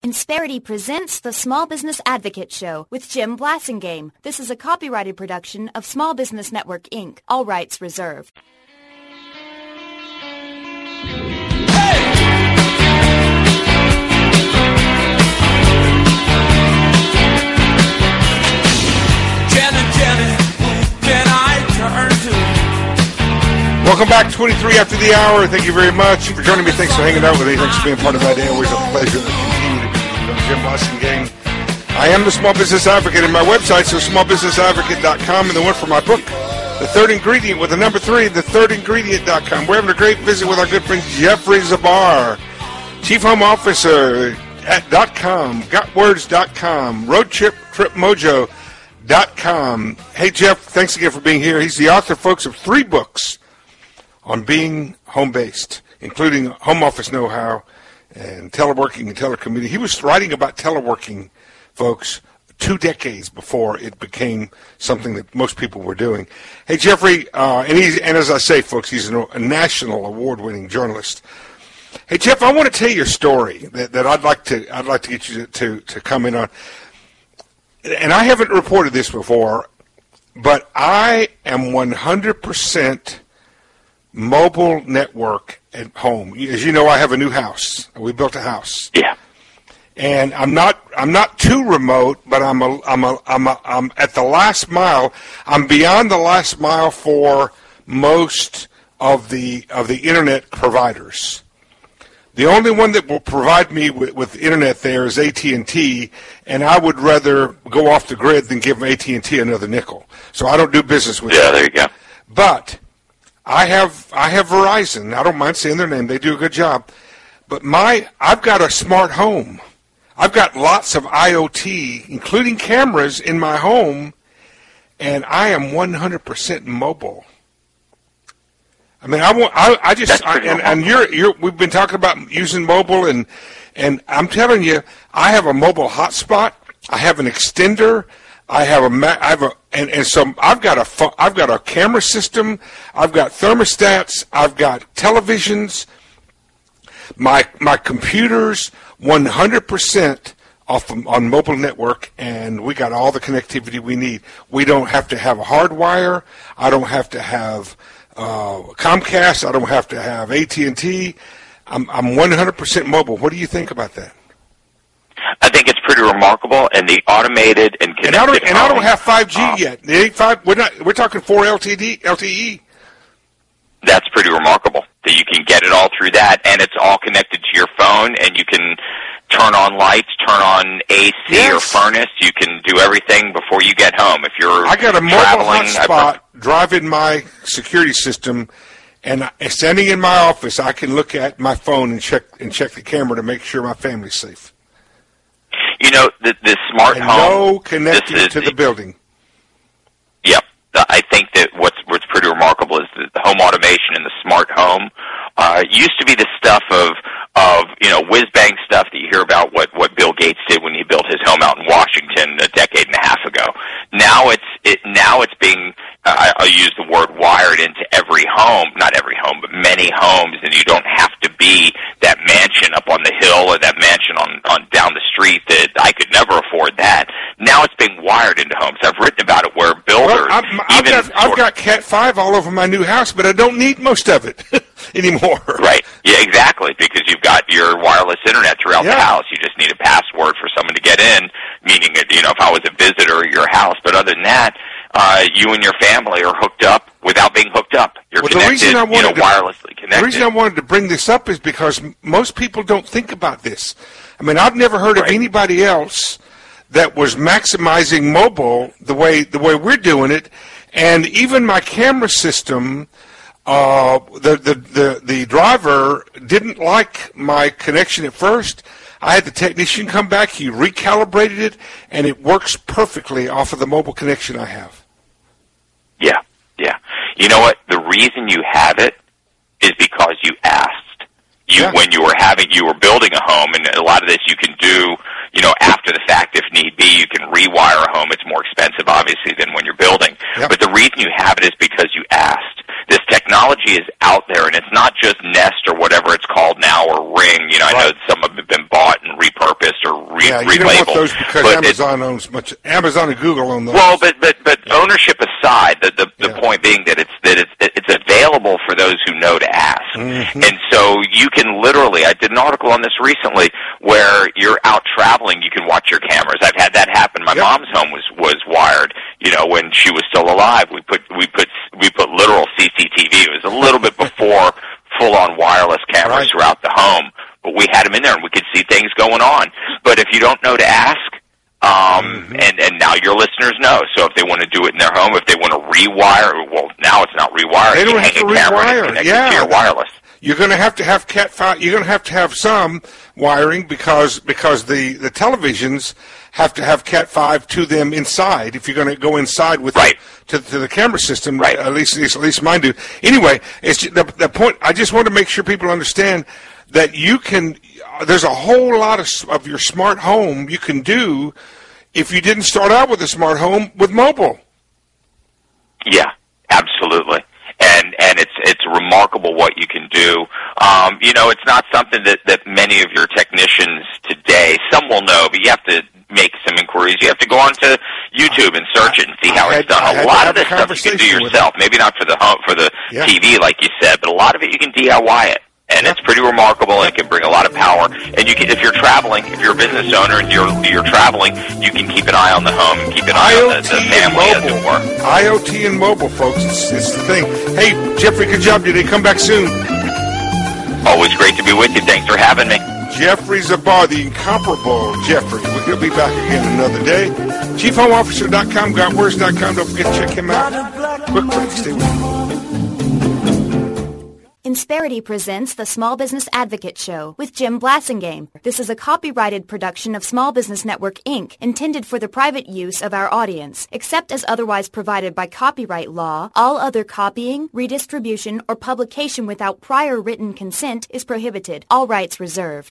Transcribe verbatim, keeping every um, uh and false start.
Insperity presents the Small Business Advocate Show with Jim Blasingame. This is a copyrighted production of Small Business Network, Incorporated. All rights reserved. Welcome back, twenty-three after the hour. Thank you very much for joining me. Thanks for hanging out with me. Thanks for being part of my day. Always a pleasure to continue to be Jim Blasingame. I am the Small Business Advocate, and my website is small business advocate dot com, and the one for my book, The Third Ingredient, with the number three, the third ingredient dot com. We're having a great visit with our good friend Jeffrey Zabar, Chief Home Officer at .com, got words dot com, road trip trip mojo dot com. Hey, Jeff, thanks again for being here. He's the author, folks, of three books on being home-based, including home office know-how and teleworking and telecommuting. He was writing about teleworking, folks, two decades before it became something that most people were doing. Hey, Jeffrey, uh, and, he's, and as I say, folks, he's a national award-winning journalist. Hey, Jeff, I want to tell you a story that, that I'd like to I'd like to get you to, to, to comment on. And I haven't reported this before, but I am one hundred percent mobile network at home. As you know, I have a new house. We built a house. Yeah. And I'm not I'm not too remote, but I'm a, I'm a, I'm a, I'm at the last mile. I'm beyond the last mile for most of the of the internet providers. The only one that will provide me with, with internet there is A T and T, and I would rather go off the grid than give A T and T another nickel. So I don't do business with them. Yeah, there you go. But I have I have Verizon. I don't mind saying their name. They do a good job. But my I've got a smart home. I've got lots of I O T, including cameras in my home, and I am one hundred percent mobile. I mean, I want I, I just I, and, and you're you're we've been talking about using mobile, and and I'm telling you, I have a mobile hotspot. I have an extender. I have a, I have a, and, and so I've got a, I've got a camera system. I've got thermostats. I've got televisions. My my computers, one hundred percent off of, on mobile network, and we got all the connectivity we need. We don't have to have a hard wire. I don't have to have uh, Comcast. I don't have to have A T and T. I'm I'm one hundred percent mobile. What do you think about that? I think it's pretty remarkable, and the automated and connected. And I don't, and I don't have five G um, yet. The eight five, we're not. We're talking four L T D, L T E. That's pretty remarkable that you can get it all through that, and it's all connected to your phone, and you can turn on lights, turn on A C yes. or furnace. You can do everything before you get home. If you're I got a mobile hotspot I... driving my security system, and I, standing in my office, I can look at my phone and check and check the camera to make sure my family's safe. You know, the, the smart and home. No connecting is, to the building. Yep. I think that what's what's pretty remarkable is that the home automation and the smart home uh, used to be the stuff of of you know whiz bang stuff that you hear about what what Bill Gates did when he built his home out in Washington a decade and a half ago. Now it's it now it's being uh, I'll use the word wired into every home, not every home, but many homes, and you don't have to be that mansion up on the hill or that mansion on, on down the street that I could never afford that. Now it's being wired into homes. I've written about it where builders well, I've, I've even got I've got Cat five all over my new house, but I don't need most of it anymore. Right. Yeah, exactly, because you've got your wireless internet throughout yeah. the house. You just need a password for someone to get in, meaning, you know, if I was a visitor at your house. But other than that, uh, you and your family are hooked up without being hooked up. You're well, connected, you know, to, wirelessly connected. The reason I wanted to bring this up is because most people don't think about this. I mean, I've never heard right. of anybody else that was maximizing mobile the way the way we're doing it. And even my camera system, uh, the, the, the, the driver didn't like my connection at first. I had the technician come back. He recalibrated it, and it works perfectly off of the mobile connection I have. Yeah, yeah. You know what? The reason you have it is because you asked. You, yeah. When you were having, you were building a home, and a lot of this you can do, you know, after the fact if need be. You can rewire a home. It's more expensive, obviously, than when you're building. Yep. But the reason you have it is because you asked. This technology is out there, and it's not just Nest or whatever it's called now, or Ring. You know, I right. know some of them have been bought and repurposed or re- yeah, relabeled. you don't want those because but Amazon owns much. Amazon and Google own those. Well, but but but yeah. ownership aside, the the, the yeah. point being that it's that it's it's available for those who know to ask, mm-hmm. and so you can literally. I did an article on this recently where you're out traveling, you can watch your cameras. I've had that happen. My yep. mom's home was was wired. You know, when she was still alive, we put we put we put literal C C T V. It was a little bit before full-on wireless cameras right. throughout the home, but we had them in there and we could see things going on. But if you don't know to ask, um, mm-hmm. and and now your listeners know. So if they want to do it in their home, if they want to rewire, well, now it's not rewired. They don't you have hang to a camera rewire. and it's connected yeah. to your wireless. You're going to have to have cat five. You're going to have to have some wiring because because the, the televisions have to have cat five to them inside. If you're going to go inside with right. the, to, to the camera system, right. at least at least, at least mine do. Anyway, it's the the point. I just want to make sure people understand that you can. There's a whole lot of of your smart home you can do if you didn't start out with a smart home with mobile. Yeah, absolutely. And and it's it's remarkable what you can do. Um, you know, it's not something that, that many of your technicians today, some will know, but you have to make some inquiries. You have to go onto YouTube and search it and see how had, it's done. A lot of this stuff you can do yourself. Maybe not for the home, for the yeah. T V, like you said, but a lot of it you can D I Y it. And it's pretty remarkable, and it can bring a lot of power. And you can, if you're traveling, if you're a business owner and you're you're traveling, you can keep an eye on the home and keep an eye on the, the family, as it were. IoT and mobile, folks, it's, it's the thing. Hey, Jeffrey, good job today. Come back soon. Always great to be with you. Thanks for having me. Jeffrey Zabar, the incomparable Jeffrey. We'll be back again another day. chief home officer dot com, got words dot com. Don't forget to check him out. Quick break. Stay with me. Insperity presents the Small Business Advocate Show with Jim Blasingame. This is a copyrighted production of Small Business Network, Incorporated, intended for the private use of our audience. Except as otherwise provided by copyright law, all other copying, redistribution, or publication without prior written consent is prohibited. All rights reserved.